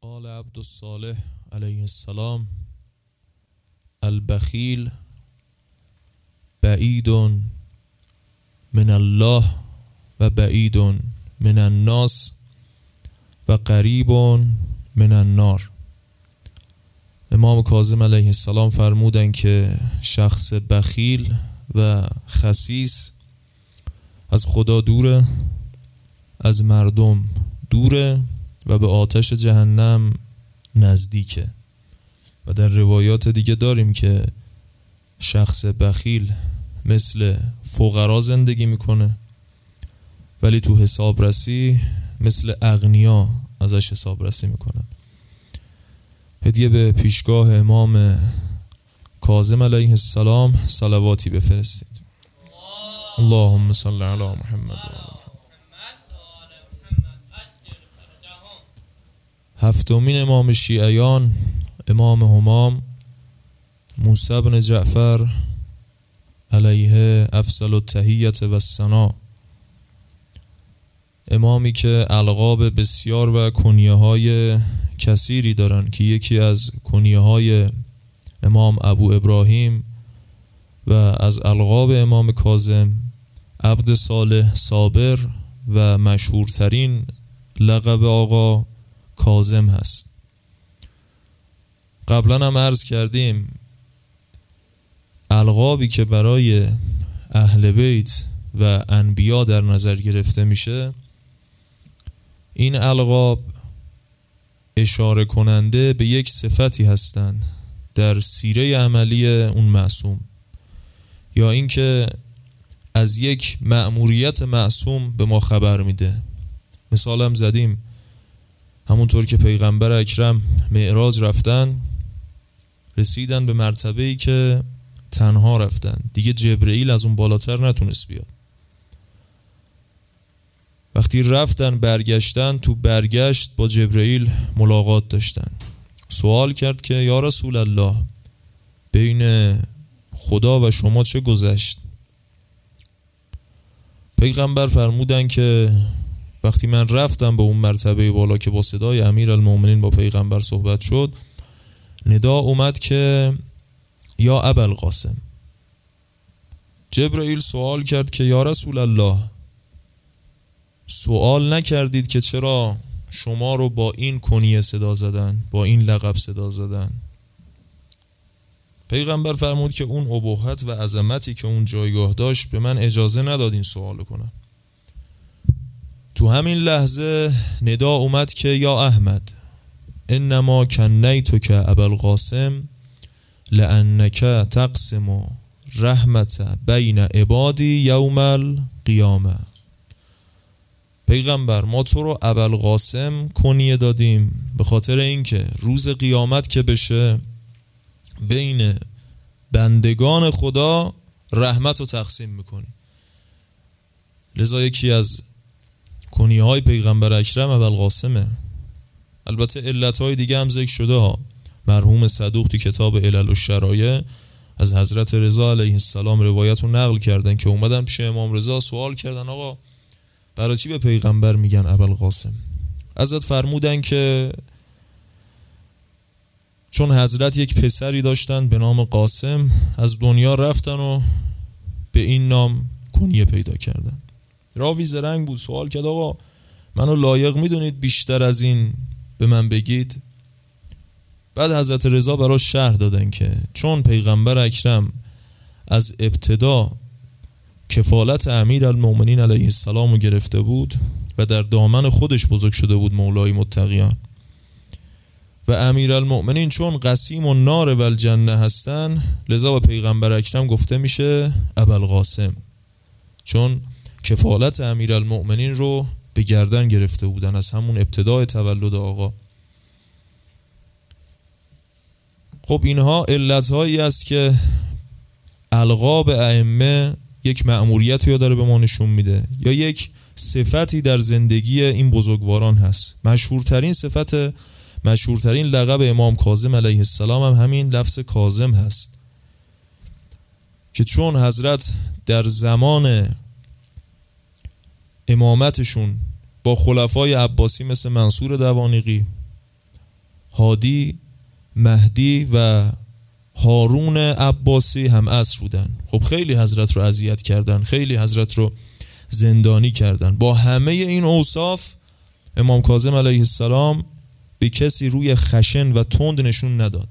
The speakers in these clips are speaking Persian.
قال عبد الصالح علیه السلام: البخیل بعید من الله و بعید من الناس و قریب من النار. امام کاظم علیه السلام فرمودند که شخص بخیل و خسیس از خدا دوره، از مردم دوره و به آتش جهنم نزدیکه. و در روایات دیگه داریم که شخص بخیل مثل فقرا زندگی میکنه ولی تو حسابرسی مثل اغنیا ازش حسابرسی میکنن. هدیه به پیشگاه امام کاظم علیه السلام صلواتی بفرستید. اللهم صل علی محمد. هفتمین امام شیعیان، امام همام موسی بن جعفر علیه افضل التحیة و الثنا، امامی که القاب بسیار و کنیه های کثیری دارن که یکی از کنیه های امام ابو ابراهیم و از القاب امام کاظم عبد صالح صابر و مشهورترین لقب آقا کاظم هست. قبلا هم عرض کردیم القابی که برای اهل بیت و انبیا در نظر گرفته میشه، این القاب اشاره کننده به یک صفتی هستند در سیره عملی اون معصوم، یا اینکه از یک مأموریت معصوم به ما خبر میده. مثال هم زدیم، همونطور که پیغمبر اکرم معراج رفتن، رسیدن به مرتبه‌ای که تنها رفتن، دیگه جبرئیل از اون بالاتر نتونست بیاد. وقتی رفتن برگشتن، تو برگشت با جبرئیل ملاقات داشتن. سوال کرد که یا رسول الله، بین خدا و شما چه گذشت؟ پیغمبر فرمودن که وقتی من رفتم به اون مرتبه بالا که با صدای امیرالمومنین با پیغمبر صحبت شد، ندا اومد که یا ابوالقاسم. جبرئیل سوال کرد که یا رسول الله، سوال نکردید که چرا شما رو با این کنیه صدا زدن، با این لقب صدا زدن؟ پیغمبر فرمود که اون ابهت و عظمتی که اون جایگاه داشت به من اجازه نداد این سوال کنم. تو همین لحظه ندا اومد که یا احمد، انما کنیتک ابوالقاسم لانک تقسم رحمت بین عبادی یوم القیامه. پیغمبر، ما تو رو ابوالقاسم کنیه دادیم به خاطر اینکه روز قیامت که بشه بین بندگان خدا رحمت رو تقسیم میکنی. لذا یکی از کنیه های پیغمبر اکرم ابوالقاسمه. البته علت های دیگه هم ذکر شده ها. مرحوم صدوق تو کتاب علل الشرایع از حضرت رضا علیه السلام روایت رو نقل کردن که اومدن پیش امام رضا سوال کردن آقا برای چی به پیغمبر میگن ابوالقاسم؟ حضرت فرمودن که چون حضرت یک پسری داشتن به نام قاسم، از دنیا رفتن و به این نام کنیه پیدا کردن. راوی زرنگ بود، سوال کرد آقا منو لایق میدونید بیشتر از این به من بگید؟ بعد حضرت رضا براش شرح دادن که چون پیغمبر اکرم از ابتدا کفالت امیرالمومنین علیه السلام رو گرفته بود و در دامن خودش بزرگ شده بود مولای متقیان، و امیرالمومنین چون قسیم النار و الجنه هستن، لذا به پیغمبر اکرم گفته میشه ابوالقاسم، چون کفالت امیرالمومنین رو به گردن گرفته بودن از همون ابتدای تولد آقا. خب اینها علتهایی است که القاب ائمه یک مأموریتی رو داره به ما نشون میده، یا یک صفتی در زندگی این بزرگواران هست. مشهورترین لقب امام کاظم علیه السلام هم همین لفظ کاظم هست که چون حضرت در زمان امامتشون با خلفای عباسی مثل منصور دوانیقی هادی، مهدی و هارون عباسی هم عصر بودن. خب خیلی حضرت رو اذیت کردن، خیلی حضرت رو زندانی کردن. با همه این اوصاف امام کاظم علیه السلام به کسی روی خشن و تند نشون نداد.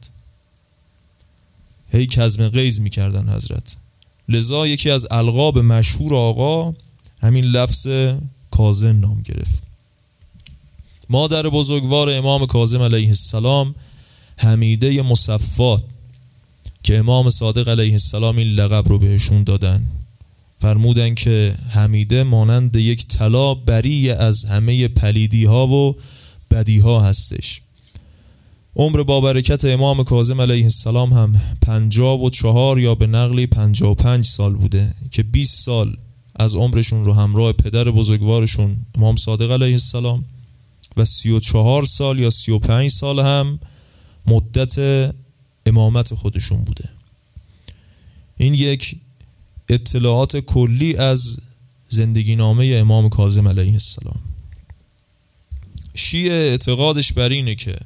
هی کظم غیظ میکردن حضرت. لذا یکی از القاب مشهور آقا همین لفظ کاظم نام گرفت. مادر بزرگوار امام کاظم علیه السلام حمیده مصفات که امام صادق علیه السلام این لقب رو بهشون دادن، فرمودن که حمیده مانند یک طلا بری از همه پلیدی ها و بدی ها هستش. عمر با برکت امام کاظم علیه السلام هم 54 یا به نقلی 55 سال بوده که 20 سال از عمرشون رو همراه پدر بزرگوارشون امام صادق علیه السلام و 34 سال یا 35 سال هم مدت امامت خودشون بوده. این یک اطلاعات کلی از زندگی نامه امام کاظم علیه السلام. شیعه اعتقادش بر اینه که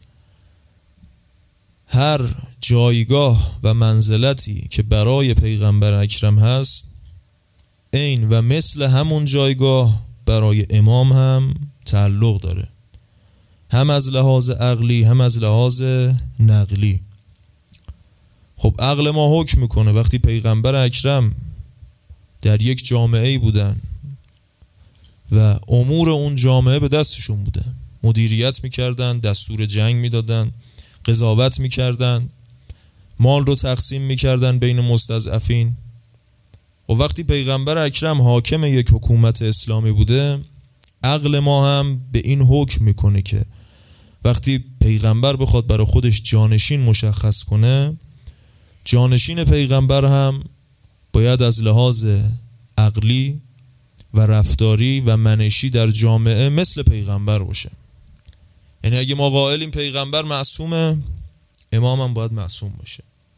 هر جایگاه و منزلتی که برای پیغمبر اکرم هست عین و مثل همون جایگاه برای امام هم تعلق داره، هم از لحاظ عقلی هم از لحاظ نقلی. خب عقل ما حکم میکنه وقتی پیغمبر اکرم در یک جامعه‌ای بودن و امور اون جامعه به دستشون بوده، مدیریت میکردن، دستور جنگ میدادن، قضاوت میکردن، مال رو تقسیم میکردن بین مستضعفین، و وقتی پیغمبر اکرم حاکم یک حکومت اسلامی بوده، عقل ما هم به این حکم میکنه که وقتی پیغمبر بخواد برای خودش جانشین مشخص کنه، جانشین پیغمبر هم باید از لحاظ عقلی و رفتاری و منشی در جامعه مثل پیغمبر باشه. یعنی اگه ما قائلیم پیغمبر معصومه، امام هم باید معصوم باشه.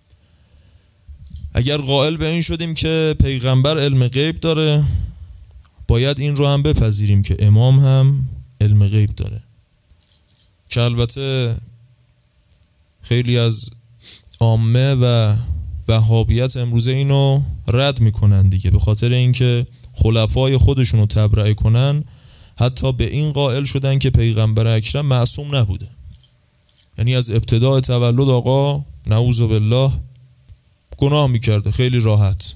اگر قائل به این شدیم که پیغمبر علم غیب داره، باید این رو هم بپذیریم که امام هم علم غیب داره، که البته خیلی از عامه و وهابیت امروزه اینو رد میکنن دیگه، به خاطر اینکه خلفای خودشون رو تبرئه کنن حتی به این قائل شدن که پیغمبر اکرم معصوم نبوده. یعنی از ابتداء تولد آقا نعوذ بالله گناه میکرده خیلی راحت.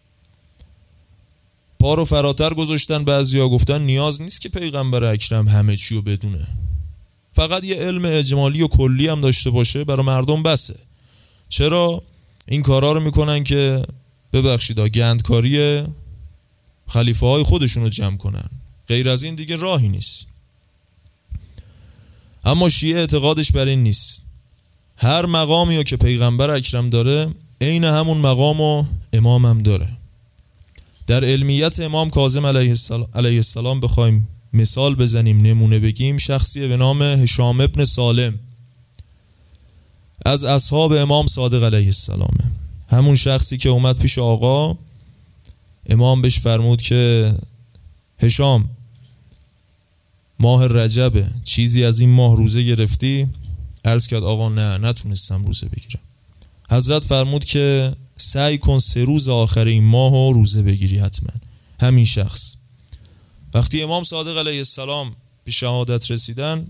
پا رو فراتر گذاشتن، بعضیا گفتن نیاز نیست که پیغمبر اکرم همه چی رو بدونه، فقط یه علم اجمالی و کلی هم داشته باشه برای مردم بسه. چرا این کارا رو میکنن؟ که ببخشید گندکاری خلیفه های خودشون رو جمع کنن، غیر از این دیگه راهی نیست. اما شیعه اعتقادش بر این نیست، هر مقامی رو که پیغمبر اکرم داره عین همون مقام و امام هم داره. در علمیت امام کاظم علیه السلام بخوایم مثال بزنیم، نمونه بگیم، شخصی به نام هشام ابن سالم از اصحاب امام صادق علیه السلامه. همون شخصی که اومد پیش آقا، امام بهش فرمود که هشام ماه رجبه، چیزی از این ماه روزه گرفتی؟ عرض کرد آقا نه، نتونستم روزه بگیرم. حضرت فرمود که سعی کن 3 روز آخر این ماه روزه بگیری حتما. همین شخص وقتی امام صادق علیه السلام به شهادت رسیدن،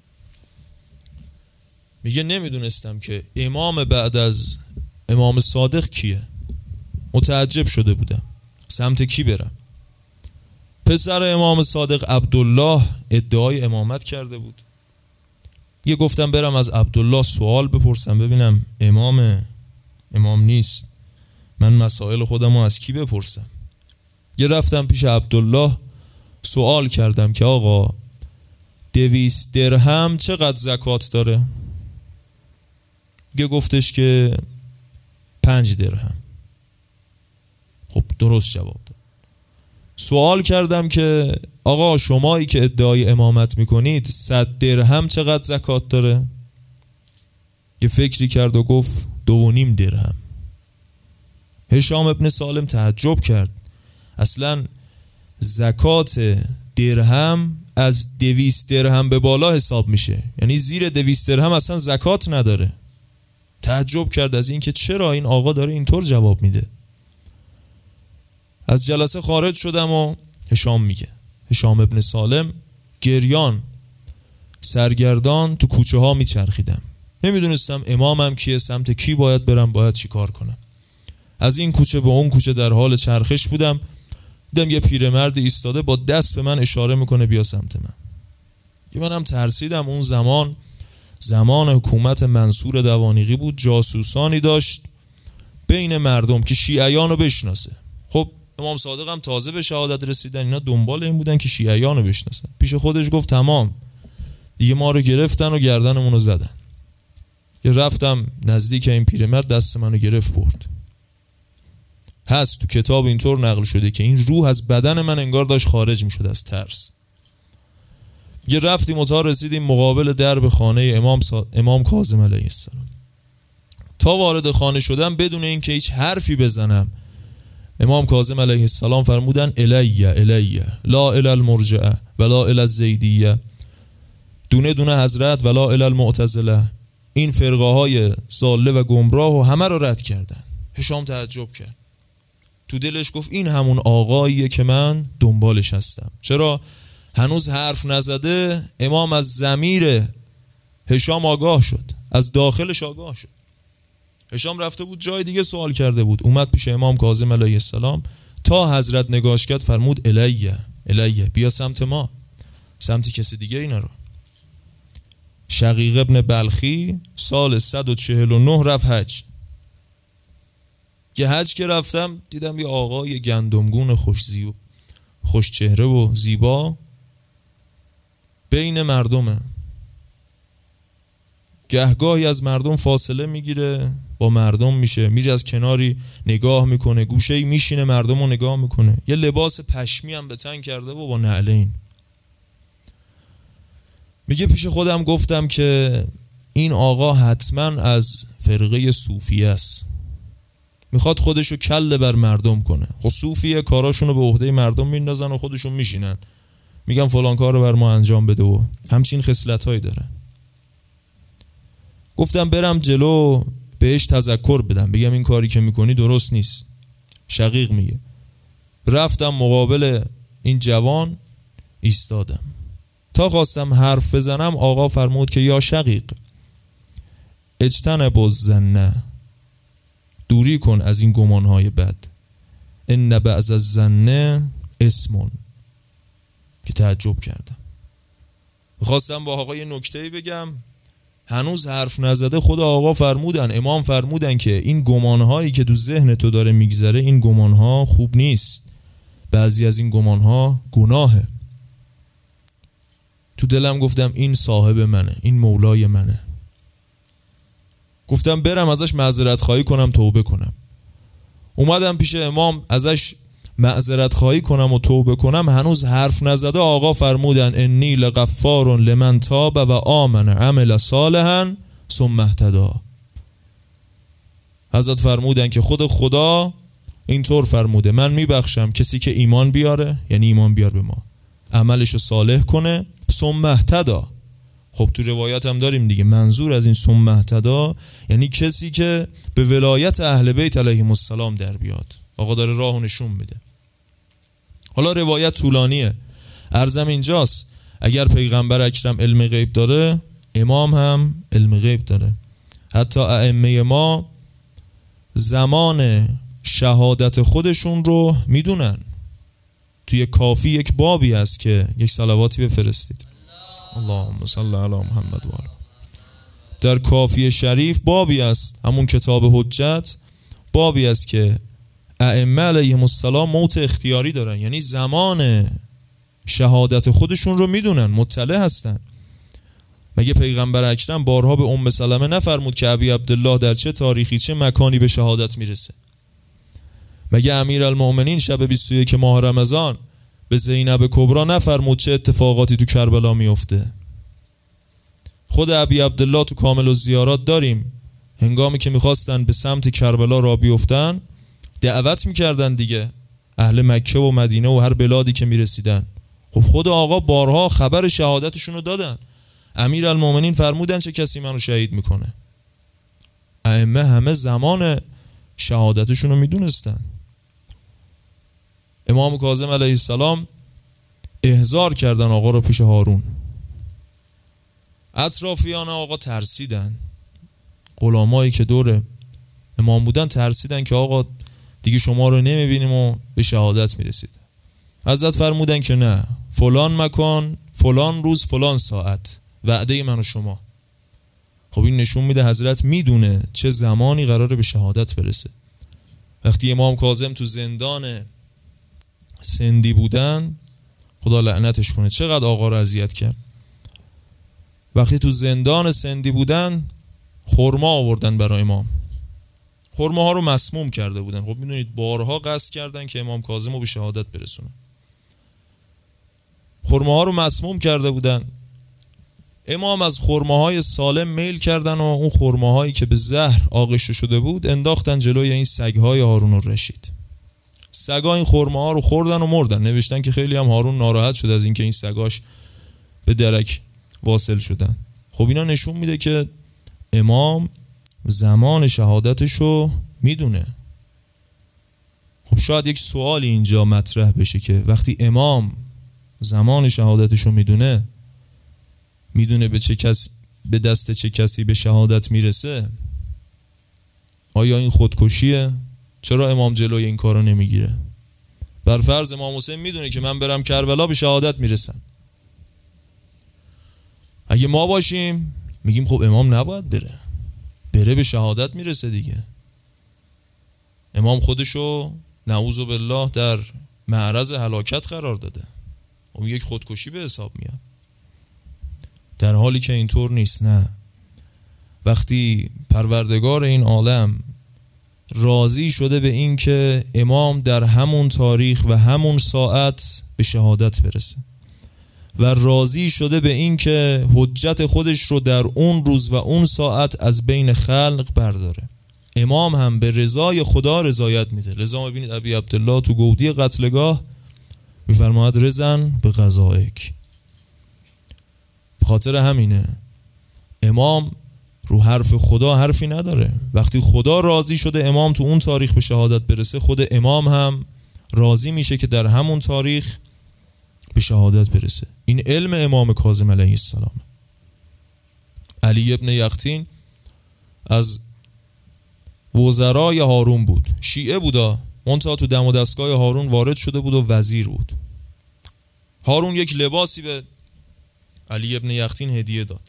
میگه نمیدونستم که امام بعد از امام صادق کیه، متعجب شده بودم سمت کی برم. پسر امام صادق عبدالله ادعای امامت کرده بود. یه گفتم برم از عبدالله سوال بپرسم ببینم امام نیست، من مسائل خودمو از کی بپرسم. یه رفتم پیش عبدالله سوال کردم که آقا 200 درهم چقدر زکات داره؟ یه گفتش که 5 درهم. خب درست جواب داد. سوال کردم که آقا شمایی که ادعای امامت میکنید 100 درهم چقدر زکات داره؟ یه فکری کرد و گفت 2.5 درهم. هشام ابن سالم تعجب کرد، اصلا زکات درهم از 200 درهم به بالا حساب میشه، یعنی زیر 200 درهم اصلا زکات نداره. تعجب کرد از این که چرا این آقا داره اینطور جواب میده. از جلسه خارج شدم و هشام میگه، هشام ابن سالم، گریان سرگردان تو کوچه ها میچرخیدم، نمیدونستم امامم کیه، سمت کی باید برم، باید چی کار کنم. از این کوچه به اون کوچه در حال چرخش بودم، دیدم یه پیرمرد ایستاده با دست به من اشاره میکنه بیا سمت من. منم ترسیدم. اون زمان حکومت منصور دوانیقی بود، جاسوسانی داشت بین مردم که شیعیان رو بشناسه. خب امام صادق هم تازه به شهادت رسیدن، اینا دنبال این بودن که شیعیان رو بشناسن. پیش خودش گفت تمام دیگه ما رو گرفتن و گردنمون رو زدن. یه رفتم نزدیک این پیرمرد، دست منو گرفت برد. هست تو کتاب اینطور نقل شده که این روح از بدن من انگار داشت خارج میشد از ترس. یه رفتیم و تا رسیدیم مقابل درب خانه امام کاظم علیه السلام. تا وارد خانه شدم بدون اینکه هیچ حرفی بزنم، امام کاظم علیه السلام فرمودن الیه لا الی المرجعه ولا الی الزیدیه، دونه دونه حضرت ولا الی المعتزله، این فرقه های ضاله و گمراه و همه رو رد کردن. هشام تعجب کرد، تو دلش گفت این همون آقاییه که من دنبالش هستم. چرا هنوز حرف نزده امام از ضمیر هشام آگاه شد، از داخلش آگاه شد. هشام رفته بود جای دیگه سوال کرده بود، اومد پیش امام کاظم علیه السلام، تا حضرت نگاش کرد فرمود الیه بیا سمت ما، سمت کسی دیگه اینا رو. شقیق ابن بلخی سال 149 رفت حج. یه حج که رفتم دیدم یه آقای گندمگون خوش چهره و زیبا بین مردمه، گهگاهی از مردم فاصله میگیره، با مردم میشه، میره از کناری نگاه میکنه، گوشه‌ای میشینه مردم رو نگاه میکنه. یه لباس پشمی هم به تن کرده و با نعلین. میگه پیش خودم گفتم که این آقا حتما از فرقه صوفیه است، میخواد خودشو کله بر مردم کنه. خب صوفیه کاراشونو به عهده مردم میندازن و خودشون میشینن میگن فلان کار رو بر ما انجام بده و همچین خصلتایی داره. گفتم برم جلو بهش تذکر بدم، بگم این کاری که میکنی درست نیست. شقیق میگه رفتم مقابل این جوان ایستادم، تا خواستم حرف بزنم آقا فرمود که یا شقیق اجتنب الظن، دوری کن از این گمانهای بد، ان بعض الظن اسم. که تعجب کردم، میخواستم با آقا یه نکته‌ای بگم، هنوز حرف نزده خود آقا فرمودن، امام فرمودن که این گمانهایی که تو ذهن تو داره میگذره این گمانها خوب نیست، بعضی از این گمانها گناهه. تو دلم گفتم این صاحب منه، این مولای منه. گفتم برم ازش معذرت خواهی کنم، توبه کنم. اومدم پیش امام ازش معذرت خواهی کنم و توبه کنم، هنوز حرف نزده آقا فرمودن انی لغفار لمن تاب و آمن عمل صالحا ثم اهتدی. حضرت فرمودن که خود خدا اینطور فرموده من میبخشم کسی که ایمان بیاره، یعنی ایمان بیار به ما، عملشو صالح کنه، ثم اهتدی. خب تو روایت هم داریم دیگه، منظور از این ثم اهتدی یعنی کسی که به ولایت اهل بیت علیهم السلام در بیاد. آقا داره راهو نشون میده. حالا روایت طولانیه، عرضم اینجاست اگر پیغمبر اکرم علم غیب داره، امام هم علم غیب داره. حتی ائمه ما زمان شهادت خودشون رو میدونن. توی کافی یک بابی هست که یک صلواتی بفرستید، اللهم صل علی محمد و آله. در کافی شریف بابی است، همون کتاب حجت، بابی است که ائمه علیهم السلام موت اختیاری دارن، یعنی زمان شهادت خودشون رو میدونن، مطلع هستن. مگه پیغمبر اکرم بارها به ام سلمه نفرمود که ابی عبدالله در چه تاریخی چه مکانی به شهادت میرسه؟ مگه امیرالمؤمنین شب 21 ماه رمضان به زینب کبرا نفرمود چه اتفاقاتی تو کربلا میفته؟ خود ابی عبدالله تو کامل الزیارات داریم، هنگامی که میخواستن به سمت کربلا را بیفتن دعوت میکردن دیگه، اهل مکه و مدینه و هر بلادی که میرسیدن خب خود آقا بارها خبر شهادتشون رو دادن. امیرالمومنین فرمودن چه کسی منو شهید میکنه. ائمه همه زمان شهادتشون رو میدونستن. امام کاظم علیه السلام احضار کردن آقا رو پیش هارون. اطرافیان آقا ترسیدن، غلامایی که دور امام بودن ترسیدن که آقا دیگه شما رو نمیبینیم و به شهادت میرسید. حضرت فرمودن که نه، فلان مکان، فلان روز، فلان ساعت، وعده من و شما. خب این نشون میده حضرت میدونه چه زمانی قراره به شهادت برسه. وقتی امام کاظم تو زندان سندی بودن، خدا لعنتش کنه چقدر آقا رو اذیت کرد، وقتی تو زندان سندی بودن خرما آوردن برای امام. خرماها رو مسموم کرده بودن. خب میدونید بارها قصد کردن که امام کاظم رو به شهادت برسونه. خرماها رو مسموم کرده بودن. امام از خرماهای سالم میل کردن و اون خرماهایی که به زهر آغشته شده بود انداختن جلوی این سگهای هارون الرشید. سگا این خرماها رو خوردن و مردن. نوشتن که خیلی هم هارون ناراحت شد از اینکه این سگاش به درک واصل شدن. خب اینا نشون میده که امام زمان شهادتشو میدونه. خب شاید یک سوالی اینجا مطرح بشه که وقتی امام زمان شهادتشو میدونه به دست چه کسی به شهادت میرسه، آیا این خودکشیه؟ چرا امام جلوی این کارو نمیگیره؟ بر فرض امام حسین میدونه که من برم کربلا به شهادت میرسم. اگه ما باشیم میگیم خب امام نباید بره به شهادت میرسه دیگه. امام خودشو نعوذ بالله در معرض هلاکت قرار داده. اون یک خودکشی به حساب میاد، در حالی که اینطور نیست. نه، وقتی پروردگار این عالم راضی شده به این که امام در همون تاریخ و همون ساعت به شهادت برسه و راضی شده به این که حجت خودش رو در اون روز و اون ساعت از بین خلق برداره، امام هم به رضای خدا رضایت میده. لذا ببینید ابی عبدالله تو گودی قتلگاه میفرماید رضن به قضائک. خاطر همینه امام رو حرف خدا حرفی نداره. وقتی خدا راضی شده امام تو اون تاریخ به شهادت برسه، خود امام هم راضی میشه که در همون تاریخ به شهادت برسه. این علم امام کاظم علیه السلام. علی ابن یقطین از وزرای هارون بود، شیعه بودا، منتها تو دم و دستگاه هارون وارد شده بود و وزیر بود. هارون یک لباسی به علی ابن یقطین هدیه داد.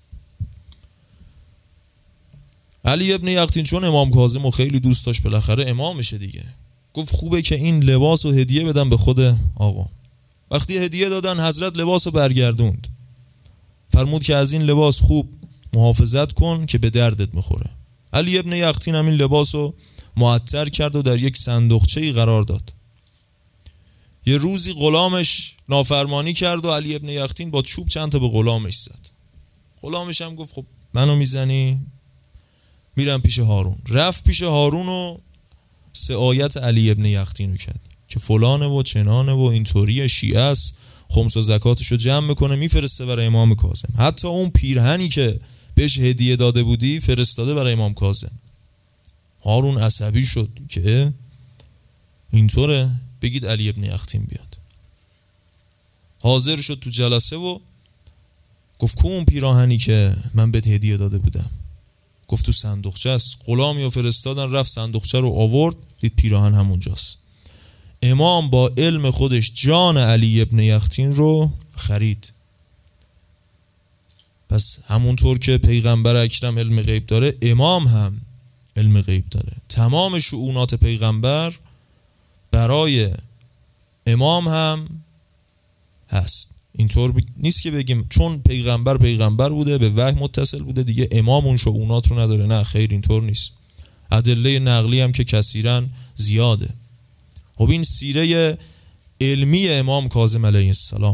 علی ابن یقطین چون امام کاظم رو خیلی دوست داشت، بالاخره امامشه دیگه، گفت خوبه که این لباس رو هدیه بدم به خود آقا. وقتی هدیه دادن حضرت لباس رو برگردوند، فرمود که از این لباس خوب محافظت کن که به دردت میخوره. علی ابن یقطین هم این لباس رو معطر کرد و در یک صندوقچه‌ای قرار داد. یه روزی غلامش نافرمانی کرد و علی ابن یقطین با چوب چند تا به غلامش زد. غلامش هم گفت خب منو میزنی؟ میرم پیش هارون. رفت پیش هارون و سعایت علی ابن یقطین رو کرد که فلانه و چنانه و اینطوری، شیعه است، خمس و زکاتشو جمع میکنه میفرسته برای امام کاظم. حتی اون پیرهنی که بهش هدیه داده بودی فرستاده برای امام کاظم. هارون عصبی شد که اینطوره، بگید علی ابن یقطین بیاد. حاضر شد تو جلسه و گفت کو اون پیراهنی که من بهت هدیه داده بودم؟ گفت تو صندوقچه است. غلامی رو فرستادن، رفت صندوقچه رو آورد، دید پیراهن همونجاست. امام با علم خودش جان علی ابن یقطین رو خرید. پس همونطور که پیغمبر اکرم علم غیب داره، امام هم علم غیب داره. تمام شؤونات پیغمبر برای امام هم هست. اینطور نیست که بگیم چون پیغمبر بوده به وحی متصل بوده دیگه امام اون شؤونات رو نداره. نه خیر، اینطور نیست. ادله نقلی هم که کثیراً زیاده. خب این سیره علمی امام کاظم علیه السلام.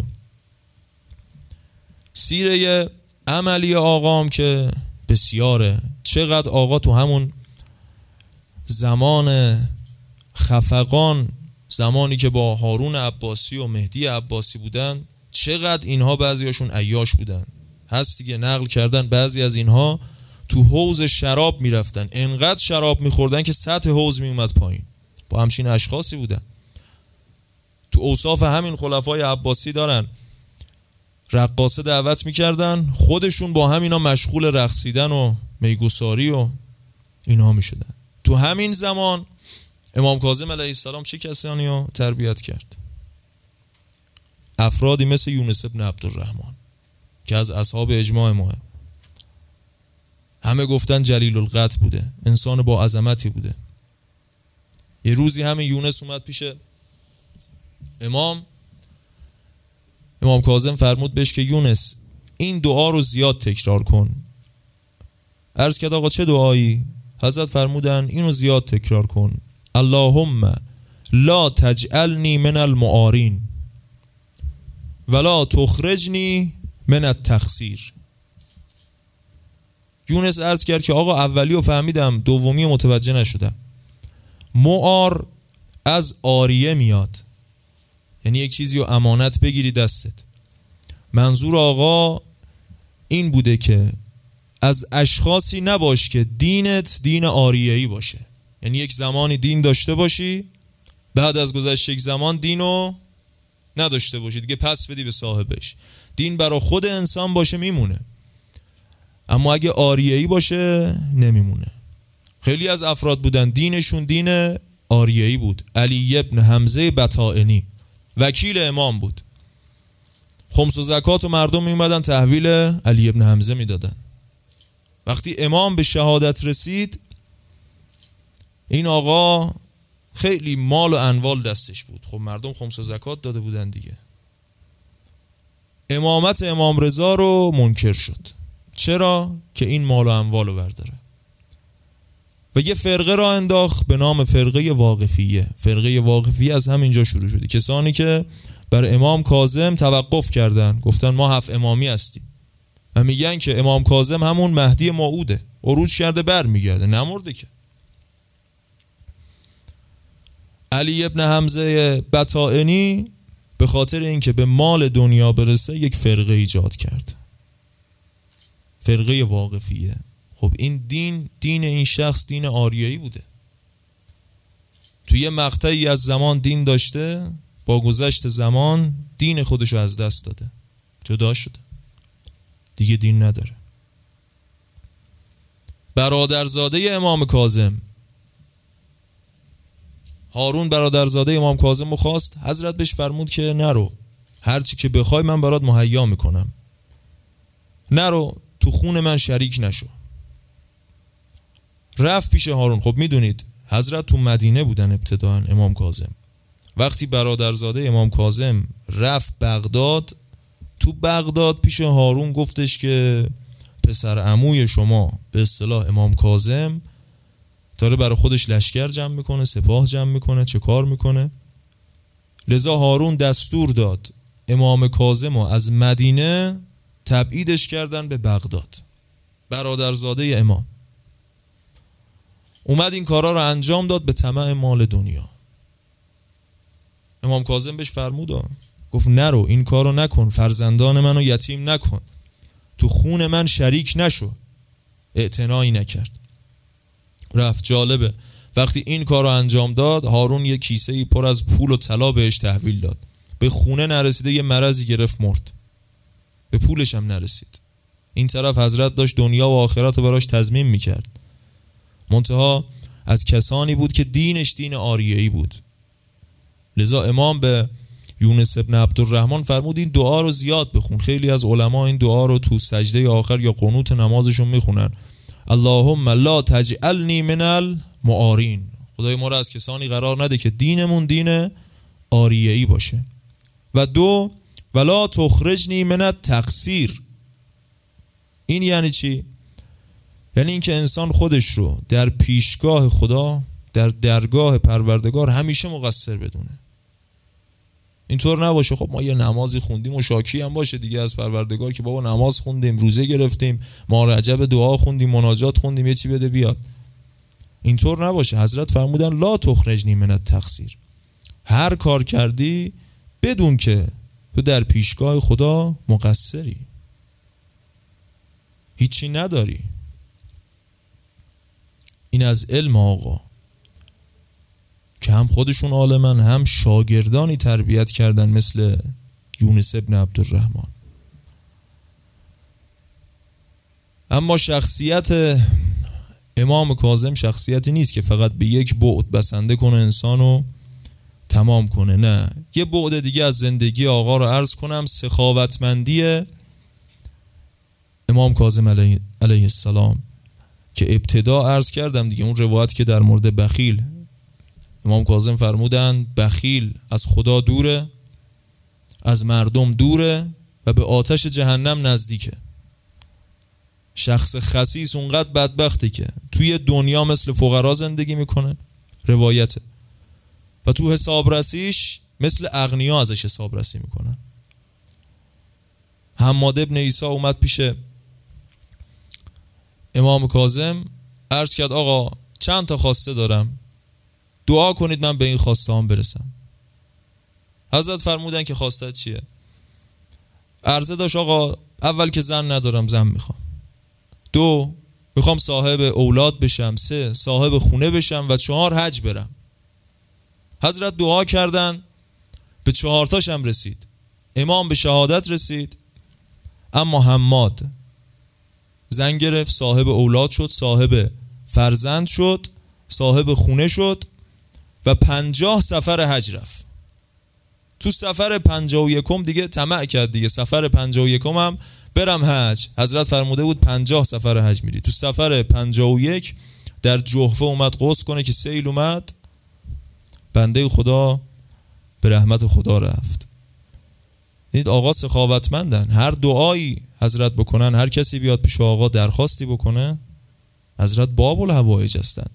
سیره عملی آقام که بسیاره. چقدر آقا تو همون زمان خفقان زمانی که با هارون عباسی و مهدی عباسی بودن، چقدر اینها بعضیاشون عیاش بودن. هست دیگه، نقل کردن بعضی از اینها تو حوض شراب میرفتن، انقدر شراب میخوردن که سطح حوض میومد پایین. با همچین اشخاصی بودن. تو اوصاف همین خلفای عباسی دارن رقاصه دعوت میکردن، خودشون با همینا مشغول رقصیدن و میگساری و اینها میشدن. تو همین زمان امام کاظم علیه السلام چه کسانی رو تربیت کرد؟ افرادی مثل یونس ابن عبدالرحمن که از اصحاب اجماع ماه، همه گفتن جلیل القدر بوده، انسان با عظمتی بوده. یه روزی همین یونس اومد پیش امام کاظم فرمود بهش که یونس این دعا رو زیاد تکرار کن. عرض کرد آقا چه دعایی؟ حضرت فرمودن اینو زیاد تکرار کن: اللهم لا تجعلنی من المعارین ولا تخرجنی من التقصیر. یونس عرض کرد که آقا اولی رو فهمیدم، دومی رو متوجه نشدم. معار از عاریه میاد، یعنی یک چیزی رو امانت بگیری دستت. منظور آقا این بوده که از اشخاصی نباش که دینت دین عاریه‌ای باشه، یعنی یک زمانی دین داشته باشی، بعد از گذشت یک زمان دینو نداشته باشی دیگه، پس بدی به صاحبش. دین برای خود انسان باشه میمونه، اما اگه عاریه‌ای باشه نمیمونه. خیلی از افراد بودن دینشون دین عاریه‌ای بود. علی ابن حمزه بطائنی وکیل امام بود، خمس و زکات و مردم میومدن تحویل علی ابن حمزه میدادن. وقتی امام به شهادت رسید، این آقا خیلی مال و اموال دستش بود. خب مردم خمس و زکات داده بودن دیگه. امامت امام رضا رو منکر شد. چرا؟ که این مال و اموال رو برداره. و یه فرقه را انداخت به نام فرقه واقفیه. فرقه واقفیه از همینجا شروع شده. کسانی که بر امام کاظم توقف کردن، گفتن ما 7 امامی هستیم و میگن که امام کاظم همون مهدی موعوده، عروج کرده بر میگرده، نمرده که. علی ابن حمزه بطائنی به خاطر اینکه به مال دنیا برسه یک فرقه ایجاد کرد، فرقه واقفیه. خب این دین این شخص دین عاریه‌ای بوده، توی یه مقطعی از زمان دین داشته، با گذشت زمان دین خودشو از دست داده، جدا شده، دیگه دین نداره. برادرزاده امام کاظم هارون برادرزاده امام کاظم رو خواست، حضرت بهش فرمود که نرو، هرچی که بخوای من برات مهیا میکنم، نرو تو خون من شریک نشو. رفت پیش هارون. خب میدونید حضرت تو مدینه بودن ابتداً امام کاظم. وقتی برادرزاده امام کاظم رفت بغداد، تو بغداد پیش هارون گفتش که پسر عموی شما به اصطلاح امام کاظم داره برای خودش لشکر جمع میکنه، سپاه جمع میکنه، چه کار میکنه. لذا هارون دستور داد امام کاظم رو از مدینه تبعیدش کردن به بغداد. برادرزاده امام اومد این کارا رو انجام داد به طمع مال دنیا. امام کاظم بهش فرمود، گفت نرو، این کارو نکن، فرزندان منو یتیم نکن، تو خون من شریک نشو. اعتنایی نکرد، رفت. جالبه وقتی این کارو انجام داد، هارون یه کیسه‌ای پر از پول و طلا بهش تحویل داد. به خونه نرسیده یه مرضی گرفت مرد، به پولش هم نرسید. این طرف حضرت داشت دنیا و آخرت رو براش تضمین میکرد، منتها از کسانی بود که دینش دین عاریه‌ای بود. لذا امام به یونس ابن عبدالرحمن فرمود این دعا رو زیاد بخون. خیلی از علما این دعا رو تو سجده آخر یا قنوت نمازشون میخونن: اللهم لا تجعلنی من المعارین. خدای ما رو از کسانی قرار نده که دینمون دین عاریه‌ای باشه. و 2 ولا تخرجنی من التقصیر. این یعنی چی؟ یعنی اینکه انسان خودش رو در پیشگاه خدا، در درگاه پروردگار همیشه مقصر بدونه. اینطور نباشه خب ما یه نمازی خوندیم و شاکی هم باشه دیگه از پروردگار که بابا نماز خوندیم، روزه گرفتیم، ما رجب دعا خوندیم، مناجات خوندیم، یه چی بده بیاد. اینطور نباشه. حضرت فرمودن لا تخرجنی من التقصیر. هر کار کردی بدون که تو در پیشگاه خدا مقصری، هیچی نداری. این از علم آقا که هم خودشون عالمن، هم شاگردانی تربیت کردن مثل یونس ابن عبدالرحمن. اما شخصیت امام کاظم شخصیتی نیست که فقط به یک بعد بسنده کنه انسانو تمام کنه. نه، یه بعد دیگه از زندگی آقا رو عرض کنم. سخاوتمندی امام کاظم علیه السلام که ابتدا عرض کردم دیگه، اون روایت که در مورد بخیل، امام کاظم فرمودن بخیل از خدا دوره، از مردم دوره و به آتش جهنم نزدیکه. شخص خسیس اونقدر بدبخته که توی دنیا مثل فقرا زندگی میکنه، روایته، و تو حسابرسیش مثل اغنیا ازش حسابرسی میکنن. حماد ابن عیسی اومد پیش امام کاظم، عرض کرد آقا چند تا خواسته دارم، دعا کنید من به این خواسته هم برسم. حضرت فرمودن که خواسته چیه؟ عرضه داشت آقا اول که زن ندارم، زن میخوام. 2 میخوام صاحب اولاد بشم. 3 صاحب خونه بشم. و 4 حج برم. حضرت دعا کردن، به 4 تاشم رسید. امام به شهادت رسید، اما حماد زن گرفت، صاحب اولاد شد، صاحب فرزند شد، صاحب خونه شد و 50 سفر حج رفت. تو سفر 51 دیگه طمع کرد دیگه، سفر 51 هم برم حج. حضرت فرموده بود 50 سفر حج میری. تو سفر 51 در جحفه اومد غسل کنه که سیل اومد، بنده خدا به رحمت خدا رفت. دید آقا سخاوتمندن، هر دعایی حضرت بکنن، هر کسی بیاد پیش آقا درخواستی بکنه، حضرت باب الحوائج هستن.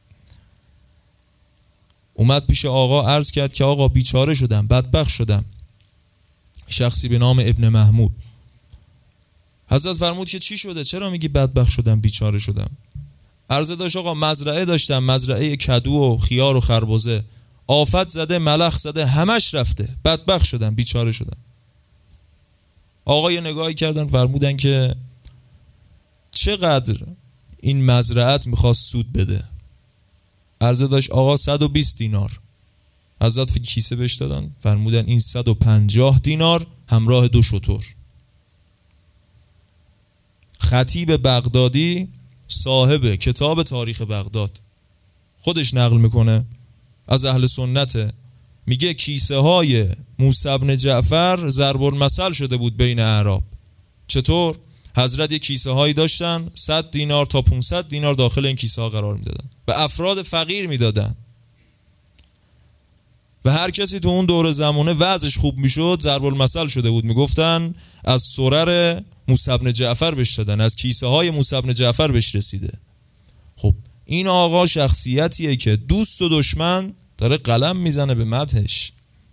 اومد پیش آقا عرض کرد که آقا بیچاره شدم، بدبخت شدم. شخصی به نام ابن محمود. حضرت فرمود که چی شده؟ چرا میگی بدبخت شدم، بیچاره شدم؟ عرضه داشت آقا مزرعه داشتم، مزرعه کدو و خیار و خربزه، آفت زده، ملخ زده، همش رفته، بدبخت شدم، بیچاره شدم. آقا یه نگاهی کردن، فرمودن که چقدر این مزرعت میخواست سود بده؟ عرضه داشت آقا 120 دینار. حضرت فکر کیسه بهش دادن، فرمودن این 150 دینار همراه 2 شتر. خطیب بغدادی صاحب کتاب تاریخ بغداد خودش نقل میکنه از اهل سنته، میگه کیسه های موسی بن جعفر ضرب المثل شده بود بین اعراب. چطور؟ حضرت یک کیسه هایی داشتن 100 دینار تا 500 دینار داخل این کیسه ها قرار میدادن، به افراد فقیر میدادن و هر کسی تو اون دور زمانه وضعش خوب میشد ضرب المثل شده بود، میگفتن از سرر موسی بن جعفر بهش دادن، از کیسه های موسی بن جعفر بهش رسیده. خب این آقا شخصیتیه که دوست و دشمن داره قلم میزنه به مدحش.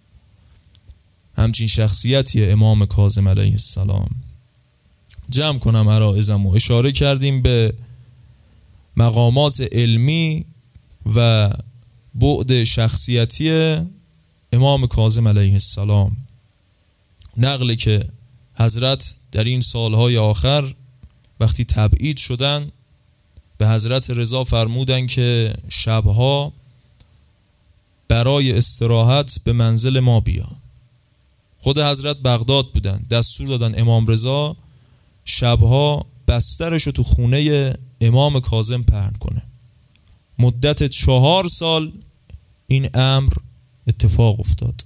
همچین شخصیتیه امام کاظم علیه السلام. جمع کنم عرائزم و اشاره کردیم به مقامات علمی و بعد شخصیتی امام کاظم علیه السلام. نقله که حضرت در این سالهای آخر وقتی تبعید شدن به حضرت رضا فرمودن که شبها برای استراحت به منزل ما بیا. خود حضرت بغداد بودن، دستور دادن امام رضا شبها بسترشو تو خونه امام کاظم پهن کنه. مدت 4 سال این امر اتفاق افتاد،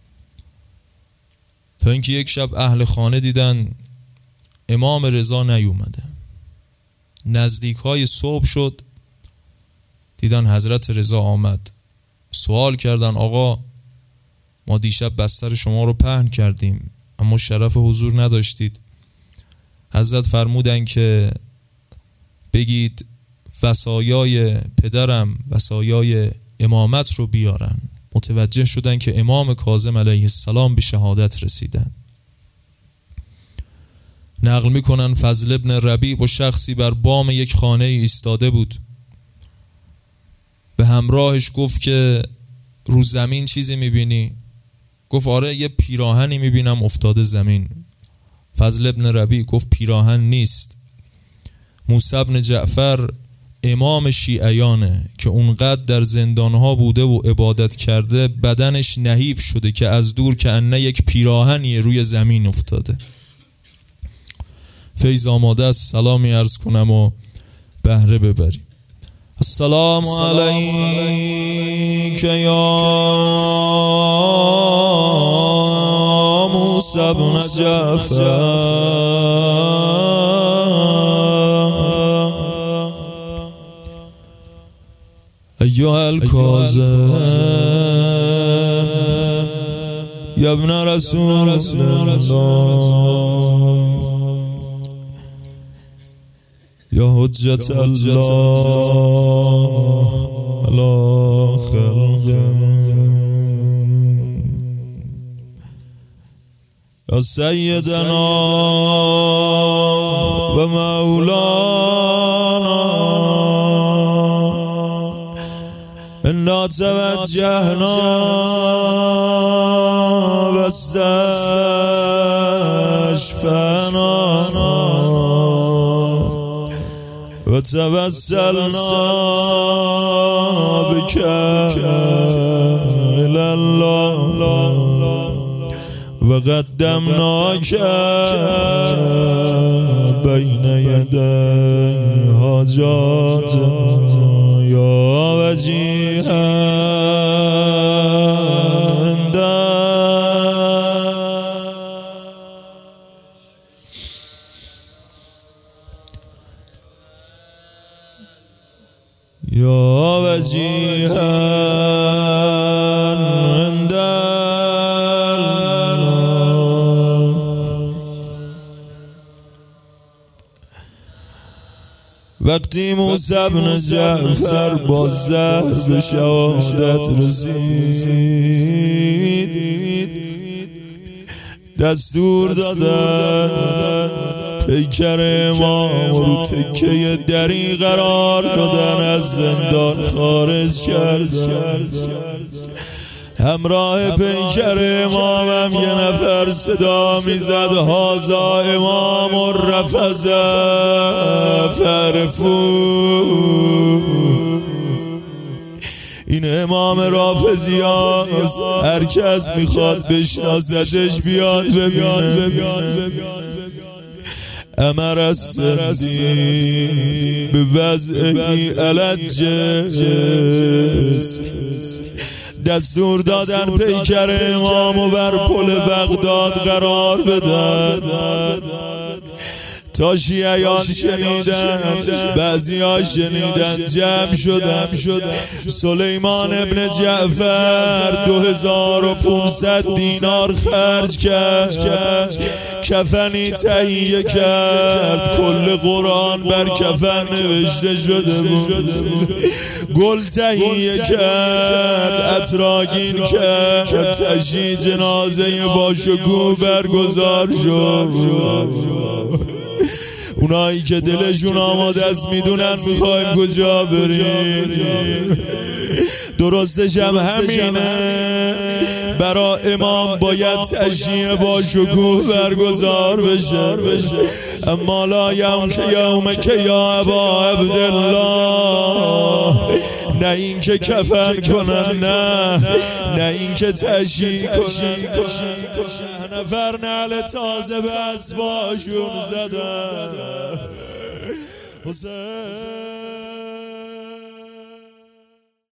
تا اینکه یک شب اهل خانه دیدن امام رضا نیومده. نزدیک های صبح شد، دیدن حضرت رضا آمد. سوال کردن آقا ما دیشب بستر شما رو پهن کردیم اما شرف حضور نداشتید. حضرت فرمودن که بگید وصایای پدرم، وصایای امامت رو بیارن. متوجه شدن که امام کاظم علیه السلام به شهادت رسیدن. نقل میکنن فضل ابن ربیع با شخصی بر بام یک خانه ایستاده بود، به همراهش گفت که رو زمین چیزی میبینی؟ گفت آره یه پیراهنی میبینم افتاده زمین. فضل ابن ربیع گفت پیراهن نیست، موسی ابن جعفر امام شیعیانه که اونقدر در زندانها بوده و عبادت کرده بدنش نحیف شده که از دور که انه یک پیراهنی روی زمین افتاده. فیض آماده است، سلامی عرض کنم و بهره ببریم. السلام علیک یا موسی ابن جعفر ایها الکاظم یا ابن رسول الله یا حجت الله علی خلقه یا سیدنا و مولانا انا توجهنا واستشفعنا وتوسلنا بك إلى الله وقدمناك بين يدي حاجاتنا يا وجيها يا وجيها عند الله. وقتی موسی ابن جعفر با زهر به شهادت رسید دستور دادن پیکر امام رو تکه دری قرار دادن، از زندان خارج کردن. همراه پیکر امامم یه نفر صدا میزد هازا امام الرفضه فرفو. این امام رافضی هاست، هر کس میخواد بشناستش بیاد ببینه. امر السندی به وضعی الجسر، دستور دادن پیکر امامو بر پل بغداد قرار بدن. تا شیعیان شنیدن، بعضی ها شنیدن، جمع شدن. سلیمان ابن جعفر 2500 دینار خرج کرد، کفنی تهیه کرد، کل قرآن بر کفن نوشته شده بود. گل تهیه کرد، عطرآگین کرد، تشییع جنازه باشکوه برگزار شد. اونایی که دلشون آماده است میدونن میخوایم کجا بریم. درستش هم همینه، برا امام باید تشییع با شکوه برگزار بشه. اما لا یوم که یوم که یا ابا عبدالله، نه این که کفن کنن، نه این که تشییع کنن. نفر نعل تازه به اسباشون زدن. حسین